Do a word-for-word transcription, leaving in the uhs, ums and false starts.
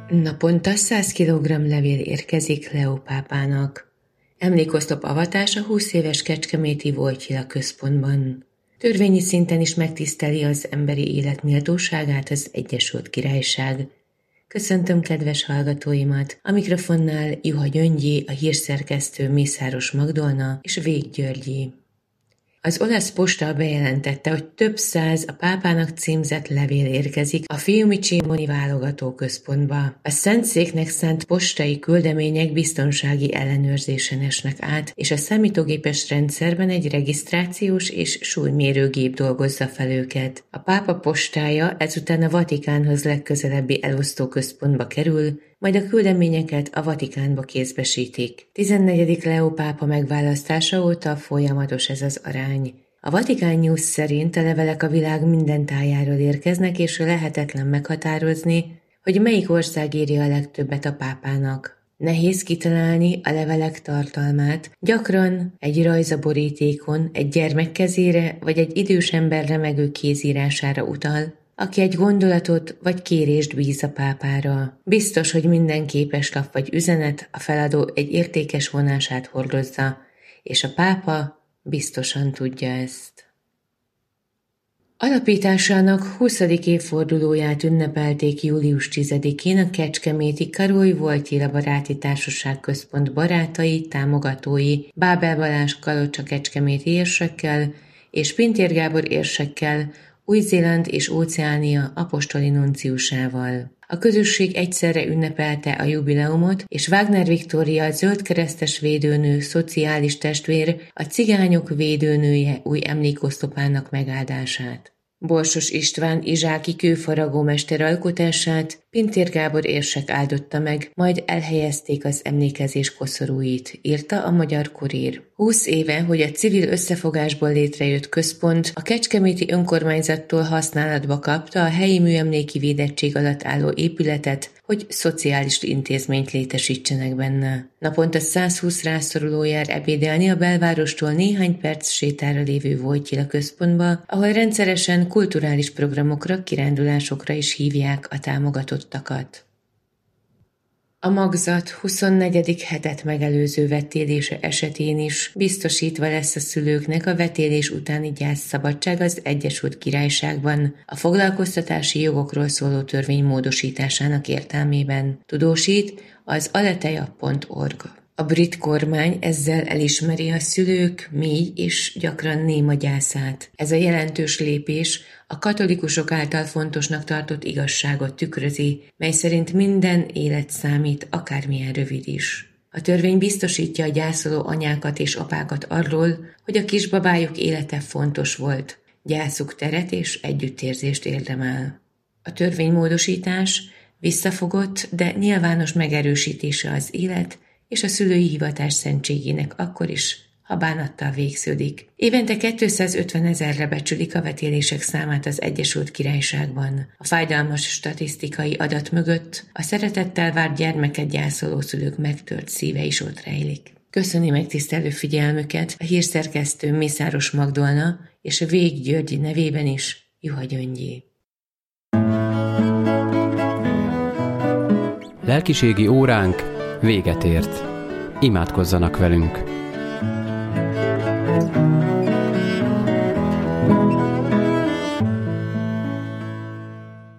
Naponta száz kilogramm levél érkezik Leó pápának. Emlékoszlop avatás a húsz éves kecskeméti Wojtyla központban. Törvényi szinten is megtiszteli az emberi élet méltóságát az Egyesült Királyság. Köszöntöm kedves hallgatóimat, a mikrofonnál Juha Gyöngyi, a hírszerkesztő Mészáros Magdolna és Vég Györgyi. Az olasz posta bejelentette, hogy több száz a pápának címzett levél érkezik a Fiumicínói válogatóközpontba. A Szentszéknek szánt postai küldemények biztonsági ellenőrzésen esnek át, és a számítógépes rendszerben egy regisztrációs és súlymérőgép dolgozza fel őket. A pápa postája ezután a Vatikánhoz legközelebbi elosztóközpontba kerül, majd a küldeményeket a Vatikánba kézbesítik. tizennegyedik Leó pápa megválasztása óta folyamatos ez az arány. A Vatican News szerint a levelek a világ minden tájáról érkeznek, és lehetetlen meghatározni, hogy melyik ország írja a legtöbbet a pápának. Nehéz kitalálni a levelek tartalmát, gyakran egy rajzaborítékon, egy gyermek kezére vagy egy idős ember remegő kézírására utal, aki egy gondolatot vagy kérést bíz a pápára. Biztos, hogy minden képeslap vagy üzenet a feladó egy értékes vonását hordozza, és a pápa biztosan tudja ezt. Alapításának huszadik évfordulóját ünnepelték július tizedikén a kecskeméti Karoly Wojtyla Baráti Társaság Központ barátai, támogatói Bábel Balázs Kalocsa kecskeméti érsekkel és Pintér Gábor érsekkel, Új-Zéland és Óceánia apostoli nunciusával. A közösség egyszerre ünnepelte a jubileumot, és Wagner Viktória, zöldkeresztes védőnő, szociális testvér, a cigányok védőnője új emlékoszlopának megáldását. Borsos István izsáki kőfaragómester alkotását Pintér Gábor érsek áldotta meg, majd elhelyezték az emlékezés koszorúit, írta a Magyar Kurír. Húsz éve, hogy a civil összefogásból létrejött központ a kecskeméti önkormányzattól használatba kapta a helyi műemléki védettség alatt álló épületet, hogy szociális intézményt létesítsenek benne. Naponta százhúsz rászoruló jár ebédelni a belvárostól néhány perc sétára lévő Wojtyla központba, ahol rendszeresen kulturális programokra, kirándulásokra is hívják a támogatottakat. A magzat huszonnegyedik hetet megelőző vetélése esetén is biztosítva lesz a szülőknek a vetélés utáni gyászszabadság az Egyesült Királyságban a foglalkoztatási jogokról szóló törvény módosításának értelmében, tudósít az aleteja pont org. A brit kormány ezzel elismeri a szülők mély és gyakran néma gyászát. Ez a jelentős lépés a katolikusok által fontosnak tartott igazságot tükrözi, mely szerint minden élet számít, akármilyen rövid is. A törvény biztosítja a gyászoló anyákat és apákat arról, hogy a kisbabájuk élete fontos volt, gyászuk teret és együttérzést érdemel. A törvénymódosítás visszafogott, de nyilvános megerősítése az élet és a szülői hivatás szentségének akkor is, ha bánattal végződik. Évente kétszázötven ezerre becsülik a vetélések számát az Egyesült Királyságban. A fájdalmas statisztikai adat mögött a szeretettel várt gyermeket gyászoló szülők megtört szíve is ott rejlik. Köszöni megtisztelő figyelmüket a hírszerkesztő Mészáros Magdolna és a Vég Györgyi nevében is Juha Gyöngyi. Lelkiségi óránk véget ért. Imádkozzanak velünk!